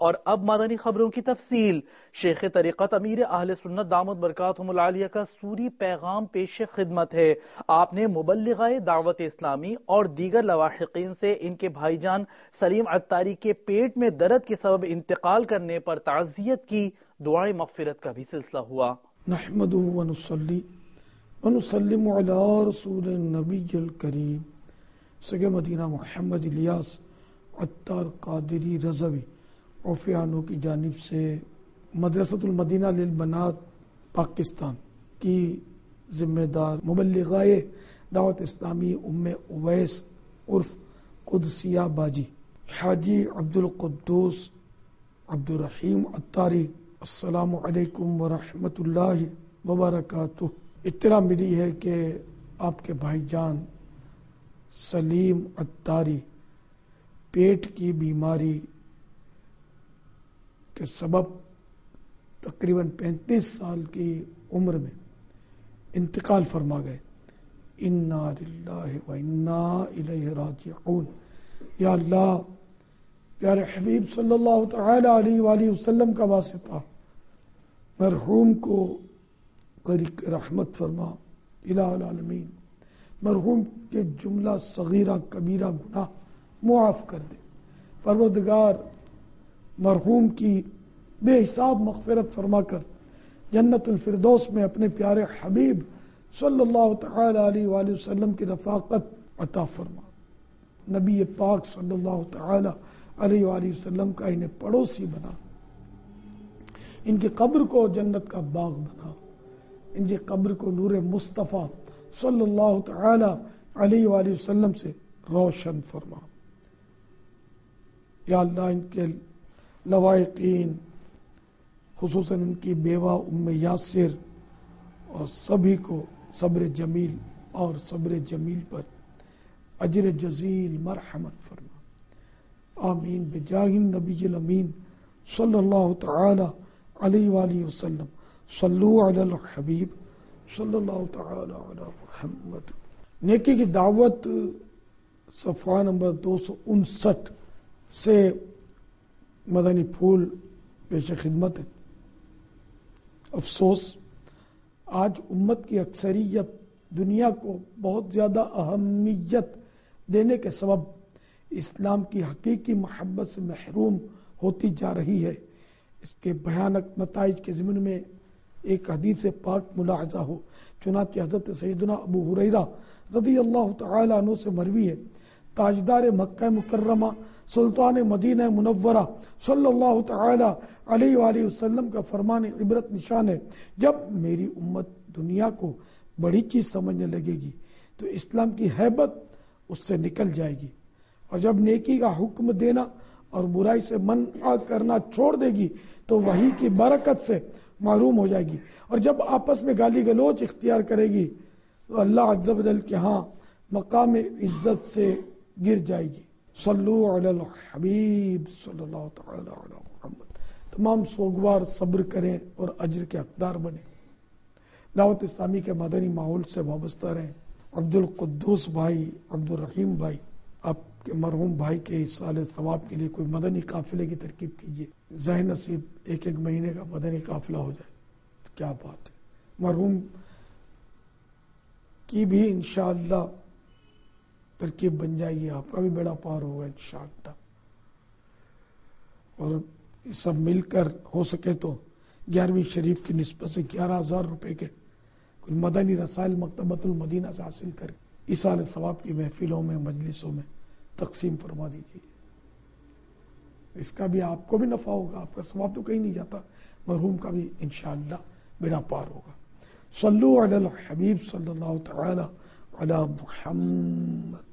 اور اب مدنی خبروں کی تفصیل۔ شیخ طریقت امیر اہل سنت دامت برکاتہم العالیہ کا سوری پیغام پیش خدمت ہے۔ آپ نے مبلغہ دعوت اسلامی اور دیگر لواحقین سے ان کے بھائی جان سلیم عطاری کے پیٹ میں درد کے سبب انتقال کرنے پر تعزیت کی، دعائے مغفرت کا بھی سلسلہ ہوا۔ نحمدہ ونصلی ونسلم علی رسول النبی الکریم سگے مدینہ محمد الیاس عطار قادری رضوی عوفیانو کی جانب سے مدرسۃ المدینہ للبنات پاکستان کی ذمہ دار مبلغہ دعوت اسلامی ام اویس عرف قدسیہ باجی حاجی عبدالقدوس عبدالرحیم عطاری، السلام علیکم ورحمۃ اللہ وبرکاتہ۔ اطلاع ملی ہے کہ آپ کے بھائی جان سلیم عطاری پیٹ کی بیماری کے سبب تقریباً 35 سال کی عمر میں انتقال فرما گئے۔ انا للہ و انا الیہ راجعون۔ یا اللہ، پیارے حبیب صلی اللہ تعالی علیہ وآلہ وسلم کا واسطہ مرحوم کو قریب رحمت فرما الہ العالمین، مرحوم کے جملہ صغیرہ کبیرہ گناہ معاف کر دے۔ پروردگار مرحوم کی بے حساب مغفرت فرما کر جنت الفردوس میں اپنے پیارے حبیب صلی اللہ تعالی علیہ وآلہ وسلم کی رفاقت عطا فرما۔ نبی پاک صلی اللہ تعالی علیہ وآلہ وسلم کا انہیں پڑوسی بنا، ان کی قبر کو جنت کا باغ بنا، ان کی قبر کو نور مصطفیٰ صلی اللہ تعالی علیہ وآلہ وسلم سے روشن فرما۔ یا اللہ، ان کے لوائقین خصوصاً ان کی بیوہ ام یاسر اور سبھی کو صبر جمیل اور صبر جمیل پر اجر جزیل مرحمت فرما، آمین بجاہ النبی الامین صلی اللہ تعالی علیہ وآلہ وسلم۔ صلو علی الحبیب صلی اللہ تعالی علی محمد۔ نیکی کی دعوت صفحہ نمبر 259 سے مدنی پھول پیش خدمت ہے۔ افسوس، آج امت کی اکثریت دنیا کو بہت زیادہ اہمیت دینے کے سبب اسلام کی حقیقی محبت سے محروم ہوتی جا رہی ہے۔ اس کے بھیانک نتائج کے ضمن میں ایک حدیث پاک ملاحظہ ہو، چنانچہ حضرت سیدنا ابو ہریرہ رضی اللہ تعالی عنہ سے مروی ہے، تاجدار مکہ مکرمہ سلطان مدینہ منورہ صلی اللہ تعالی علیہ وآلہ وسلم کا فرمان عبرت نشان ہے، جب میری امت دنیا کو بڑی چیز سمجھنے لگے گی تو اسلام کی ہیبت اس سے نکل جائے گی، اور جب نیکی کا حکم دینا اور برائی سے منع کرنا چھوڑ دے گی تو وحی کی برکت سے معروم ہو جائے گی، اور جب آپس میں گالی گلوچ اختیار کرے گی تو اللہ عز و جل کے ہاں مقام عزت سے گر جائے گی۔ صلو علی الحبیب صلی اللہ تعالی علی محمد۔ تمام سوگوار صبر کریں اور اجر کے حقدار بنیں، دعوت اسلامی کے مدنی ماحول سے وابستہ رہیں۔ عبدالقدوس بھائی، عبدالرحیم بھائی، آپ کے مرحوم بھائی کے ایصال ثواب کے لیے کوئی مدنی قافلے کی ترکیب کیجیے۔ ذہن نصیب ایک مہینے کا مدنی قافلہ ہو جائے تو کیا بات ہے۔ مرحوم کی بھی انشاءاللہ ترکیب بن جائے گی، آپ کا بھی بیڑا پار ہوگا انشاءاللہ۔ اور سب مل کر ہو سکے تو 11ویں شریف کی نسبت سے 11,000 روپے کے کوئی مدنی رسائل مکتبۃ المدینہ سے حاصل کر ایصال ثواب کی محفلوں میں، مجلسوں میں تقسیم فرما دیجیے۔ اس کا بھی آپ کو بھی نفع ہوگا، آپ کا ثواب تو کہیں نہیں جاتا، مرحوم کا بھی انشاءاللہ بیڑا پار ہوگا۔ صلو علی الحبیب صلی اللہ تعالی علی محمد۔